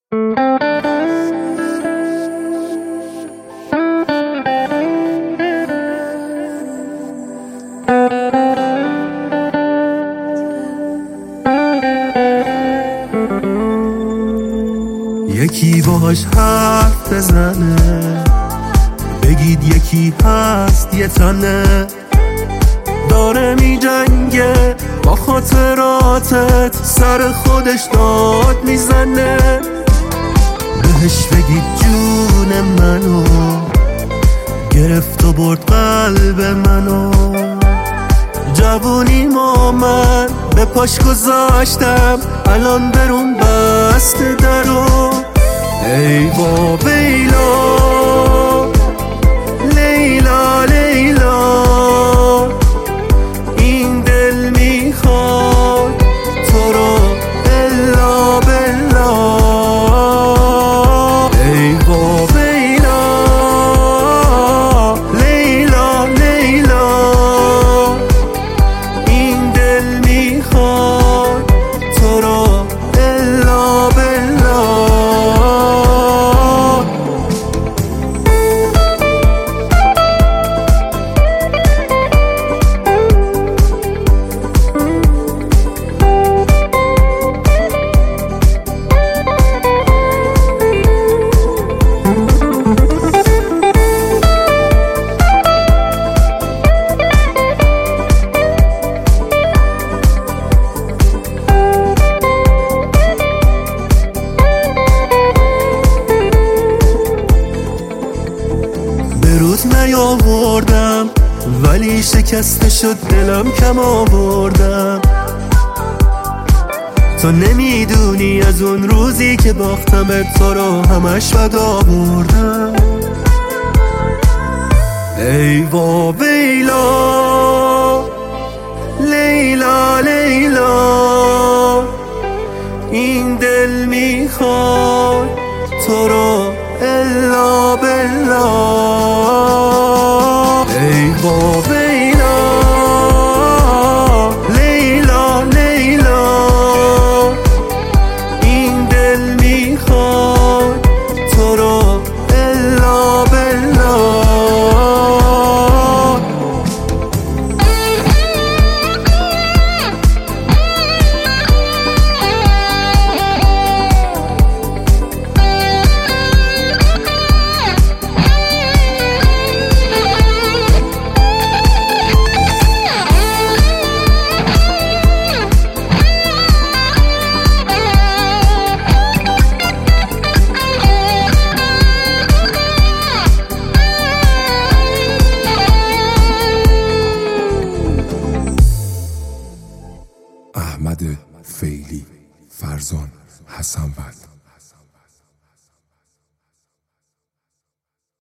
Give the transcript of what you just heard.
یکی باهاش حرف بزنه، بگید یکی هست یه تنه، داره می جنگه با خاطراتت، سر خودش داد میزنه. بهش بگید جون منو گرفت و برد قلب منو، جوونیمو من به پاش گذاشتم، الان برون بسته درو. ای با بیلا لیلا لیلا، این دل میخواد تو رو الا بلا. ای با بیلا لیلا لیلا، این دل میخواد تو رو الا بلا. روز نیاوردم ولی شکسته شد دلم، کم آوردم. تو نمیدونی از اون روزی که باختمت تو رو همش بد آوردم. ای وا بیلا لیلا لیلا، این دل میخواد تو رو الا بلا. ای با بیلا لیلا لیلا، این دل میخواد تو رو الا بلا. احمد فیلی، فرزان حسن‌وند.